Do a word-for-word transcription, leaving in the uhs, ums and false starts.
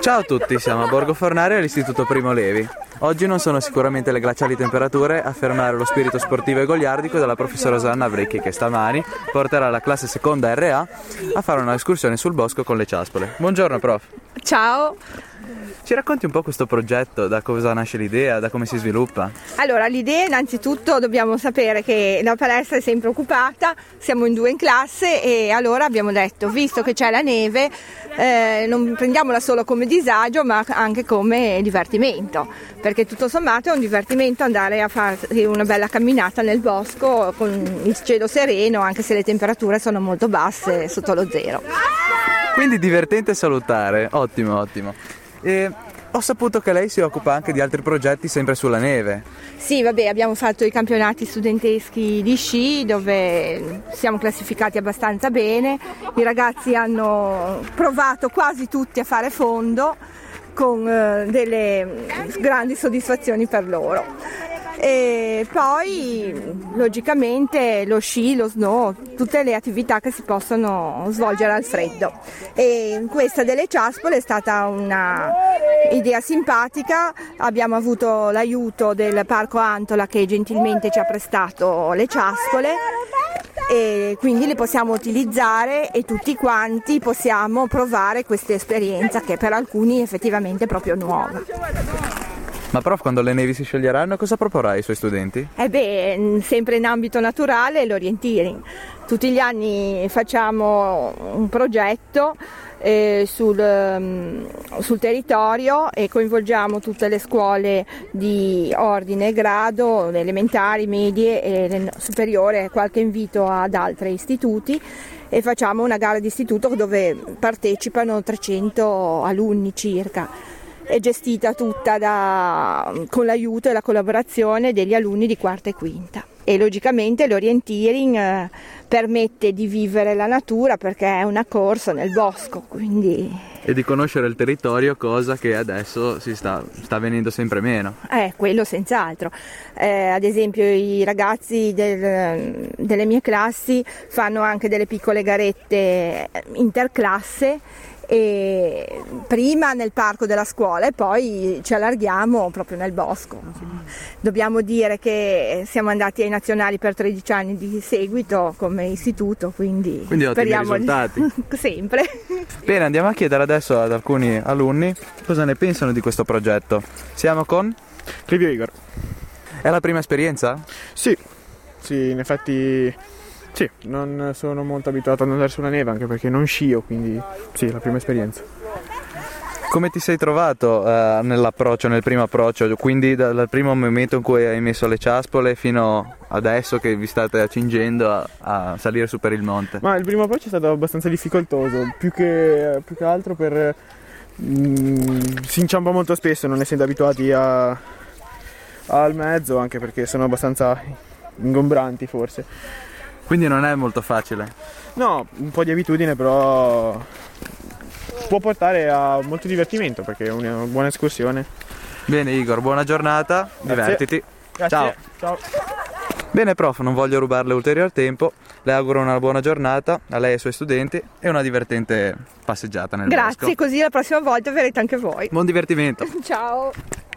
Ciao a tutti, siamo a Borgo Fornario all'Istituto Primo Levi. Oggi non sono sicuramente le glaciali temperature a fermare lo spirito sportivo e goliardico della professoressa Anna Bricchi, che stamani porterà la classe seconda R A a fare un'escursione sul bosco con le ciaspole. Buongiorno prof. Ciao. Ci racconti un po' questo progetto, da cosa nasce l'idea, da come si sviluppa? Allora, l'idea innanzitutto dobbiamo sapere che la palestra è sempre occupata, siamo in due in classe e allora abbiamo detto, visto che c'è la neve, eh, non prendiamola solo come disagio ma anche come divertimento, perché tutto sommato è un divertimento andare a fare una bella camminata nel bosco con il cielo sereno, anche se le temperature sono molto basse, sotto lo zero. Quindi divertente e salutare, ottimo, ottimo. E ho saputo che lei si occupa anche di altri progetti sempre sulla neve. Sì, vabbè, abbiamo fatto i campionati studenteschi di sci dove siamo classificati abbastanza bene. I ragazzi hanno provato quasi tutti a fare fondo con eh, delle grandi soddisfazioni per loro. E poi logicamente lo sci, lo snow, tutte le attività che si possono svolgere al freddo. E questa delle ciaspole è stata una idea simpatica, abbiamo avuto l'aiuto del Parco Antola che gentilmente ci ha prestato le ciaspole e quindi le possiamo utilizzare e tutti quanti possiamo provare questa esperienza che per alcuni effettivamente è proprio nuova. Ma prof, quando le nevi si scioglieranno cosa proporrà ai suoi studenti? Eh beh, sempre in ambito naturale l'orienteering. Tutti gli anni facciamo un progetto eh, sul, um, sul territorio e coinvolgiamo tutte le scuole di ordine e grado, le elementari, medie e le superiore, qualche invito ad altri istituti e facciamo una gara di istituto dove partecipano trecento alunni circa. È gestita tutta da, con l'aiuto e la collaborazione degli alunni di quarta e quinta e logicamente l'orienteering eh, permette di vivere la natura perché è una corsa nel bosco, quindi... E di conoscere il territorio, cosa che adesso si sta, sta avvenendo sempre meno. Eh, quello senz'altro. Eh, ad esempio i ragazzi del, delle mie classi fanno anche delle piccole garette interclasse e prima nel parco della scuola e poi ci allarghiamo proprio nel bosco. Dobbiamo dire che siamo andati ai nazionali per tredici anni di seguito come istituto, quindi, quindi ottimi speriamo risultati. Di... sempre. Bene, andiamo a chiedere adesso ad alcuni alunni cosa ne pensano di questo progetto. Siamo con Livio Igor. È la prima esperienza? Sì, sì, in effetti sì, non sono molto abituato ad andare sulla neve anche perché non scio, quindi sì, la prima esperienza. Come ti sei trovato uh, nell'approccio, nel primo approccio, quindi dal primo momento in cui hai messo le ciaspole fino adesso che vi state accingendo a, a salire su per il monte? Ma il primo approccio è stato abbastanza difficoltoso, più che, più che altro per... Mm, si inciampa molto spesso non essendo abituati a, al mezzo, anche perché sono abbastanza ingombranti forse. Quindi non è molto facile? No, un po' di abitudine però può portare a molto divertimento perché è una buona escursione. Bene Igor, buona giornata, Grazie. divertiti. Grazie. Ciao. Ciao. Bene prof, non voglio rubarle ulteriore tempo, le auguro una buona giornata a lei e ai suoi studenti e una divertente passeggiata nel Grazie, bosco. Così la prossima volta verrete anche voi. Buon divertimento. Ciao.